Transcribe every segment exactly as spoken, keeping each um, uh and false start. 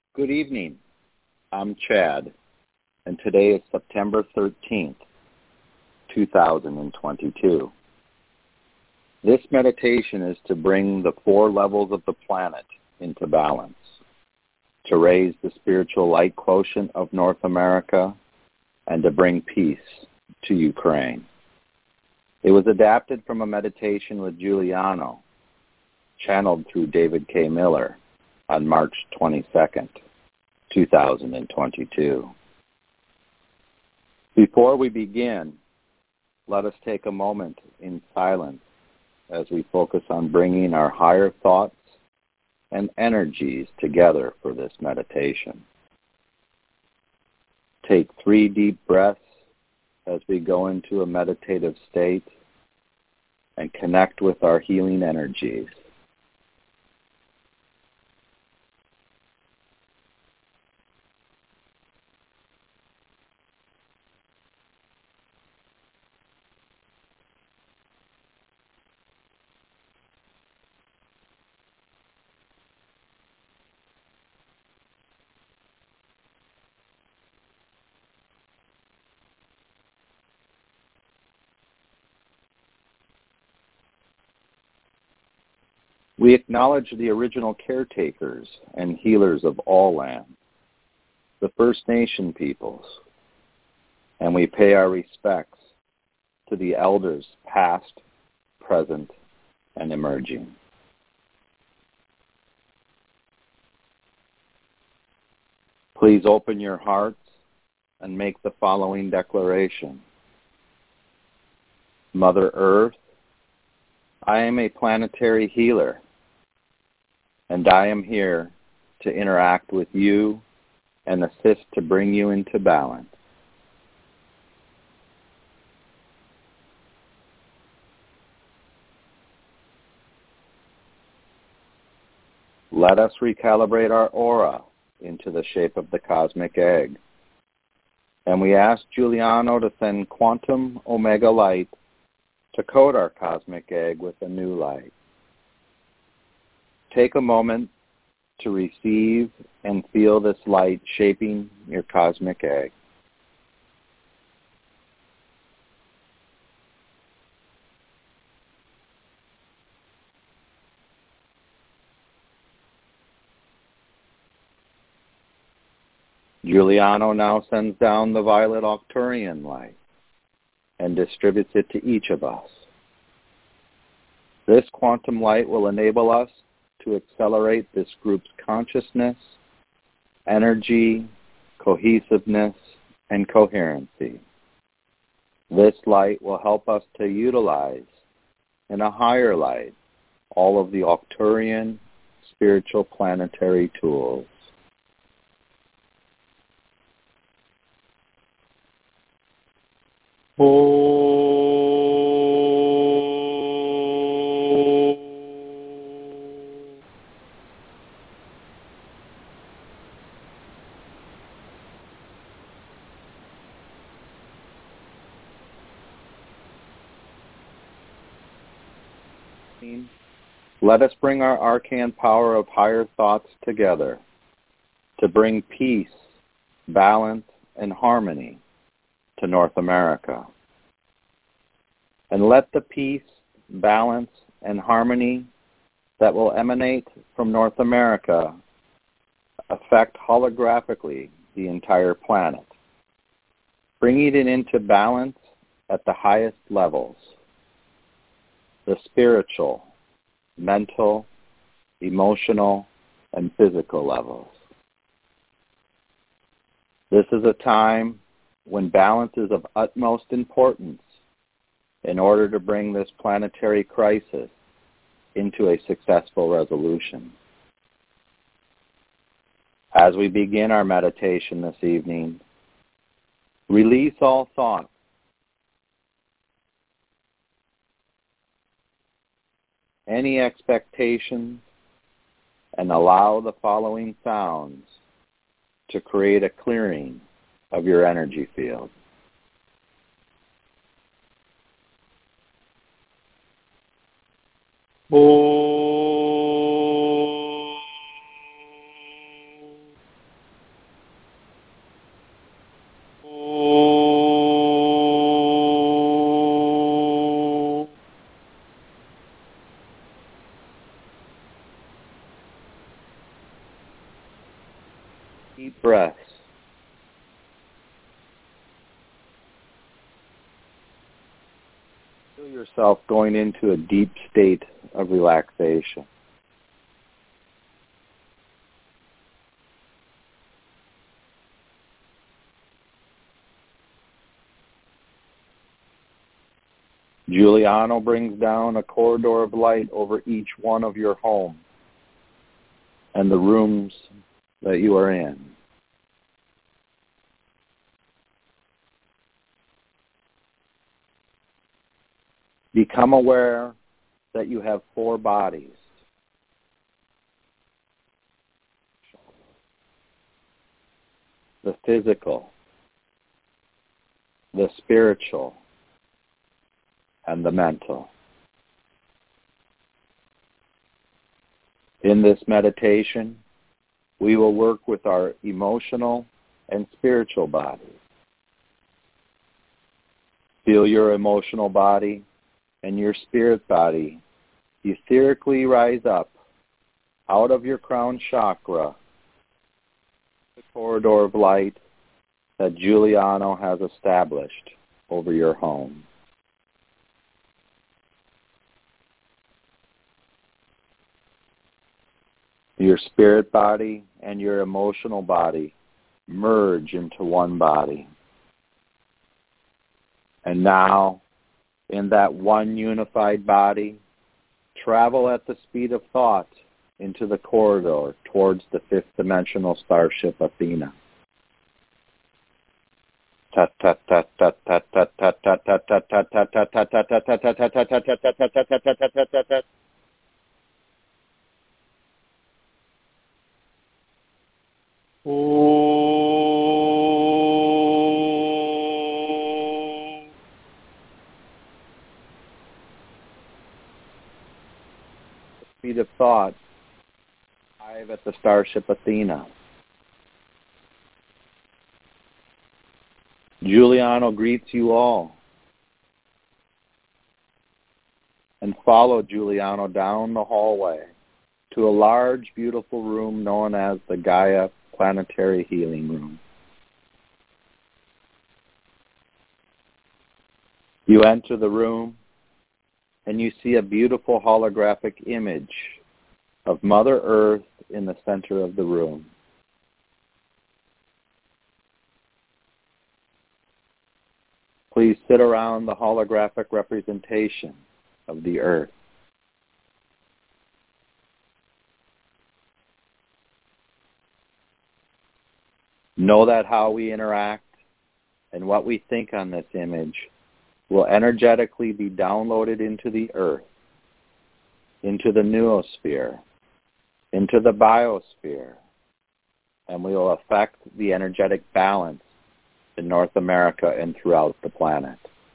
Good evening. I'm Chad, and today is September thirteenth, two thousand twenty-two. This meditation is to bring the four levels of the planet into balance, to raise the spiritual light quotient of North America, and to bring peace to Ukraine. It was adapted from a meditation with Giuliano, channeled through David K. Miller on March twenty-second, two thousand twenty-two. Before we begin, let us take a moment in silence as we focus on bringing our higher thoughts and energies together for this meditation. Take three deep breaths as we go into a meditative state and connect with our healing energies. We acknowledge the original caretakers and healers of all land, the First Nation peoples, and we pay our respects to the elders past, present, and emerging. Please open your hearts and make the following declaration. Mother Earth, I am a planetary healer, and I am here to interact with you and assist to bring you into balance. Let us recalibrate our aura into the shape of the cosmic egg. And we ask Giuliano to send quantum omega light to coat our cosmic egg with a new light. Take a moment to receive and feel this light shaping your cosmic egg. Giuliano now sends down the violet Arcturian light and distributes it to each of us. This quantum light will enable us to accelerate this group's consciousness, energy, cohesiveness, and coherency. This light will help us to utilize in a higher light all of the Arcturian spiritual planetary tools. Let us bring our arcane power of higher thoughts together to bring peace, balance, and harmony to North America. And let the peace, balance, and harmony that will emanate from North America affect holographically the entire planet, bringing it into balance at the highest levels, the spiritual, mental, emotional, and physical levels. This is a time when balance is of utmost importance in order to bring this planetary crisis into a successful resolution. As we begin our meditation this evening, release all thoughts, any expectations, and allow the following sounds to create a clearing of your energy field. Oh. Deep breaths. Feel yourself going into a deep state of relaxation. Giuliano brings down a corridor of light over each one of your homes and the rooms that you are in. Become aware that you have four bodies. The physical, the spiritual, and the mental. In this meditation, we will work with our emotional and spiritual bodies. Feel your emotional body and your spirit body etherically rise up out of your crown chakra, the corridor of light that Giuliano has established over your home. Your spirit body and your emotional body merge into one body. And now, in that one unified body, travel at the speed of thought into the corridor towards the fifth dimensional starship Athena. Speed of thought, arrive at the starship Athena. Giuliano greets you all and follow Giuliano down the hallway to a large, beautiful room known as the Gaia Planetary Healing Room. You enter the room and you see a beautiful holographic image of Mother Earth in the center of the room. Please sit around the holographic representation of the Earth. Know that how we interact and what we think on this image will energetically be downloaded into the Earth, into the noosphere, into the biosphere, and will affect the energetic balance in North America and throughout the planet.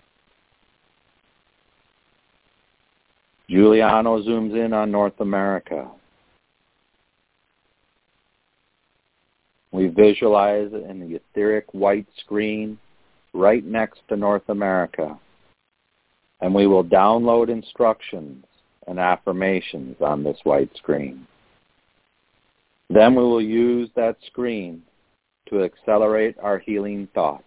Giuliano zooms in on North America. We visualize it in the etheric white screen right next to North America, and we will download instructions and affirmations on this white screen. Then we will use that screen to accelerate our healing thoughts.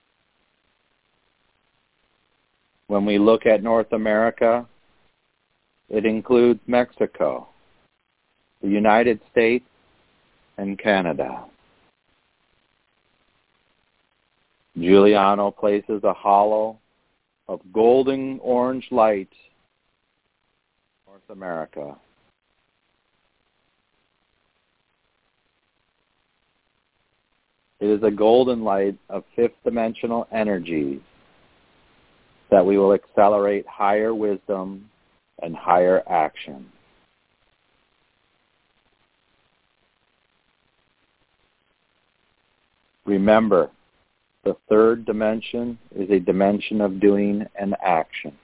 When we look at North America, it includes Mexico, the United States, and Canada. Giuliano places a hollow of golden orange light in North America. It is a golden light of fifth dimensional energies that we will accelerate higher wisdom and higher action. Remember, the third dimension is a dimension of doing and action.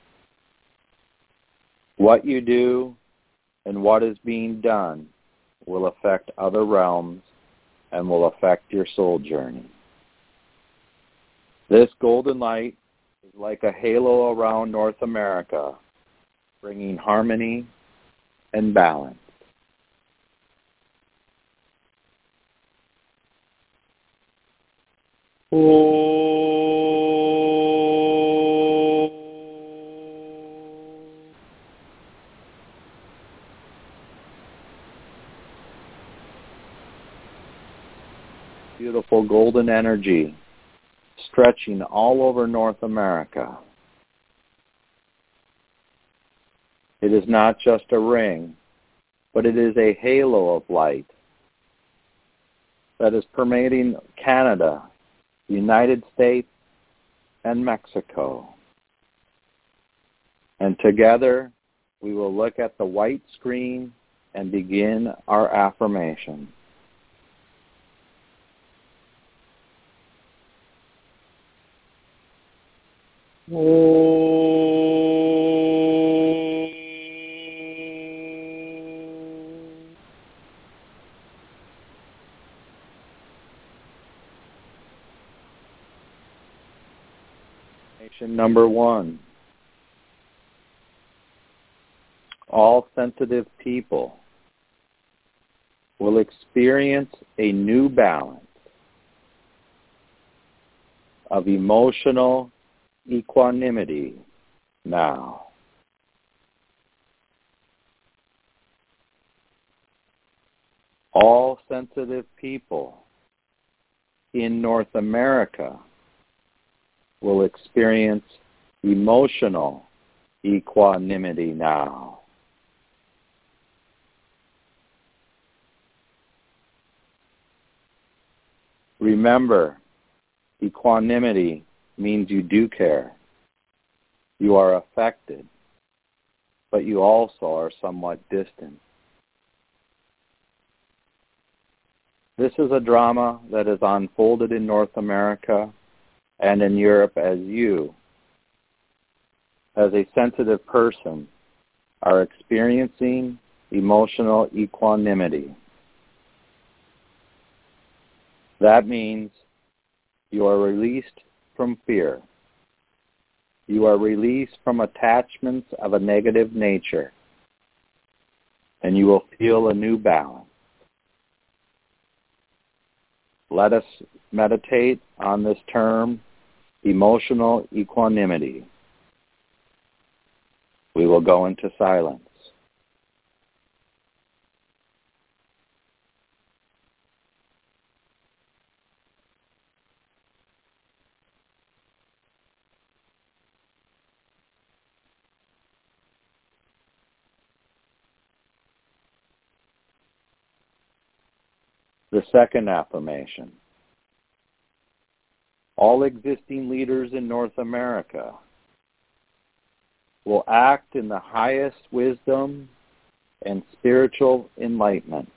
What you do and what is being done will affect other realms and will affect your soul journey. This golden light is like a halo around North America, bringing harmony and balance. Beautiful golden energy stretching all over North America. It is not just a ring, but it is a halo of light that is permeating Canada, the United States, and Mexico. And together, we will look at the white screen and begin our affirmation. Affirmation number one. All sensitive people will experience a new balance of emotional equanimity now. All sensitive people in North America will experience emotional equanimity now. Remember, equanimity means you do care. You are affected, but you also are somewhat distant. This is a drama that is unfolded in North America and in Europe as you, as a sensitive person, are experiencing emotional equanimity. That means you are released from fear. You are released from attachments of a negative nature, and you will feel a new balance. Let us meditate on this term, emotional equanimity. We will go into silence. The second affirmation. All existing leaders in North America will act in the highest wisdom and spiritual enlightenment.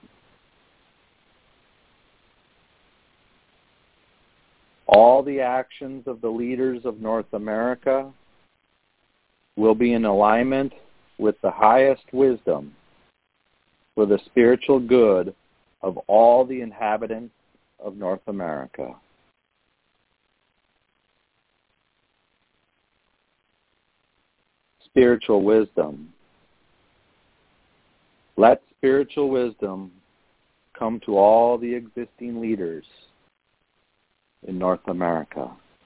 All the actions of the leaders of North America will be in alignment with the highest wisdom for the spiritual good of all the inhabitants of North America. Spiritual wisdom. Let spiritual wisdom come to all the existing leaders in North America.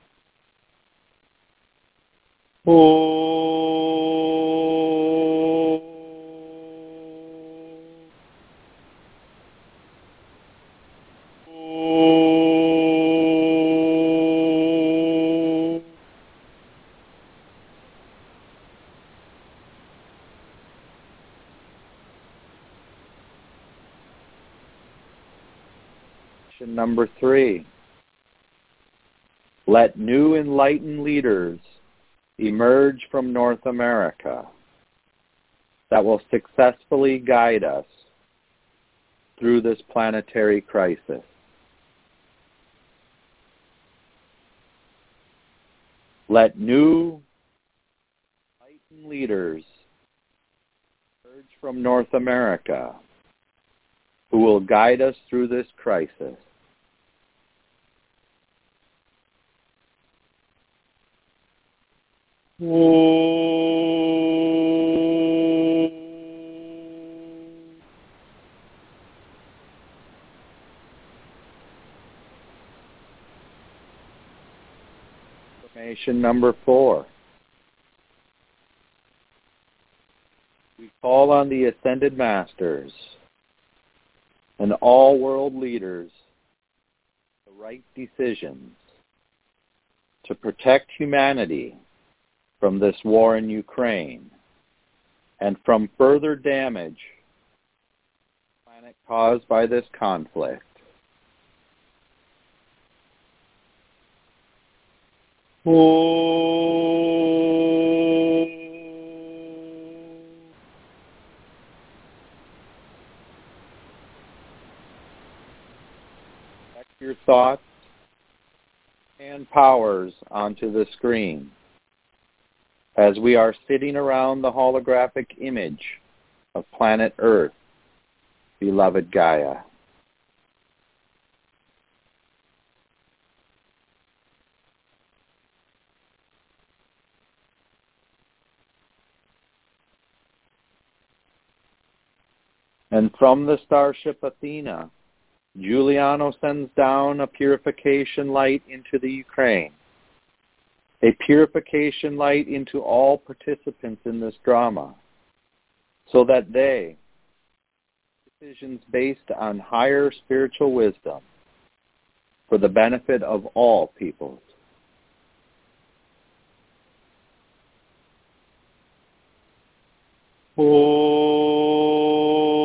Oh. Number three, let new enlightened leaders emerge from North America that will successfully guide us through this planetary crisis. Let new enlightened leaders emerge from North America who will guide us through this crisis. Affirmation number four. We call on the Ascended Masters and all world leaders to make the right decisions to protect humanity from this war in Ukraine and from further damage to the planet caused by this conflict. Oh. Project your thoughts and powers onto the screen as we are sitting around the holographic image of planet Earth, beloved Gaia. And from the starship Athena, Giuliano sends down a purification light into the Ukraine, a purification light into all participants in this drama, so that they, decisions based on higher spiritual wisdom for the benefit of all peoples. Oh.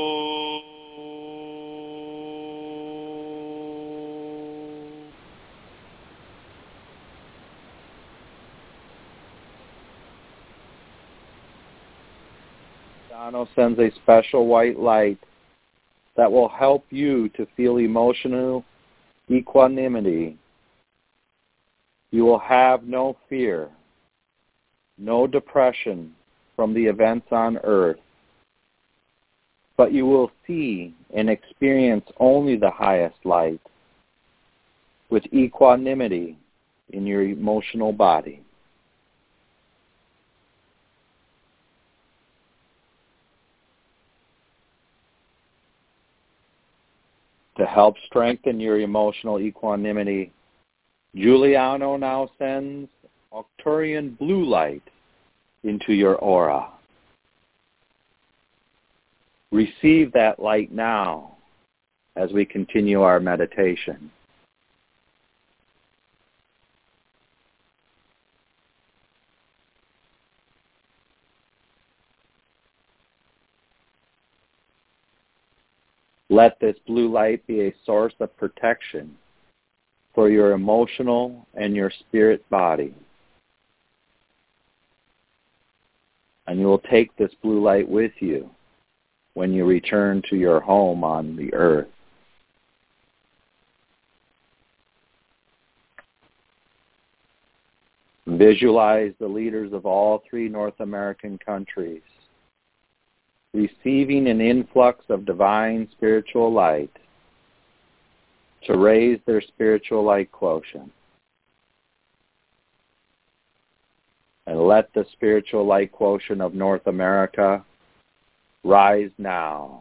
Giuliano sends a special white light that will help you to feel emotional equanimity. You will have no fear, no depression from the events on Earth, but you will see and experience only the highest light with equanimity in your emotional body. To help strengthen your emotional equanimity, Giuliano now sends Arcturian blue light into your aura. Receive that light now as we continue our meditation. Let this blue light be a source of protection for your emotional and your spirit body. And you will take this blue light with you when you return to your home on the earth. Visualize the leaders of all three North American countries receiving an influx of divine spiritual light to raise their spiritual light quotient. And let the spiritual light quotient of North America rise now.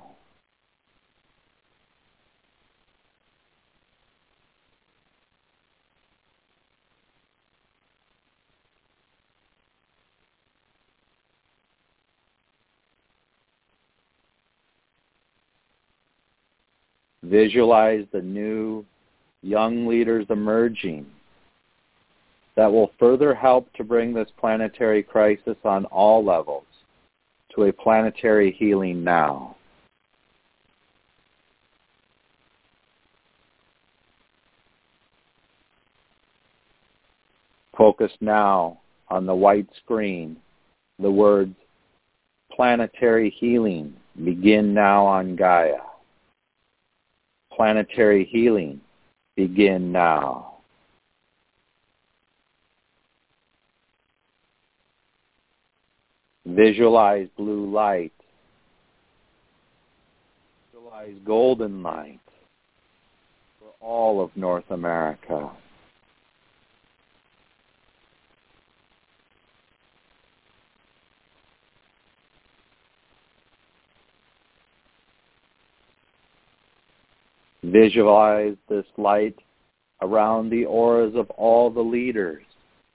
Visualize the new young leaders emerging that will further help to bring this planetary crisis on all levels to a planetary healing now. Focus now on the white screen, the words, planetary healing, begin now on Gaia. Planetary healing, begin now. Visualize blue light. Visualize golden light for all of North America. Visualize this light around the auras of all the leaders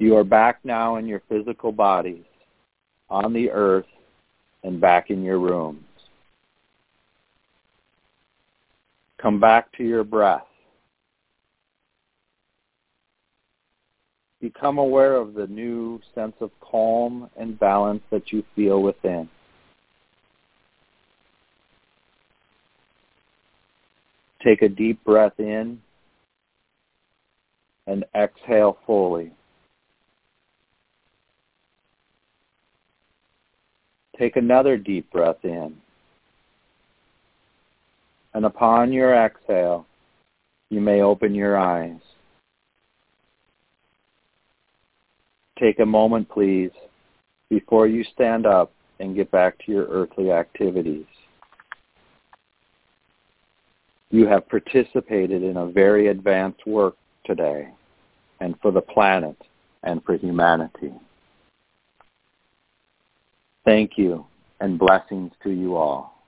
You are back now in your physical bodies, on the earth, and back in your rooms. Come back to your breath. Become aware of the new sense of calm and balance that you feel within. Take a deep breath in and exhale fully. Take another deep breath in. And upon your exhale, you may open your eyes. Take a moment, please, before you stand up and get back to your earthly activities. You have participated in a very advanced work today, and for the planet and for humanity. Thank you, and blessings to you all.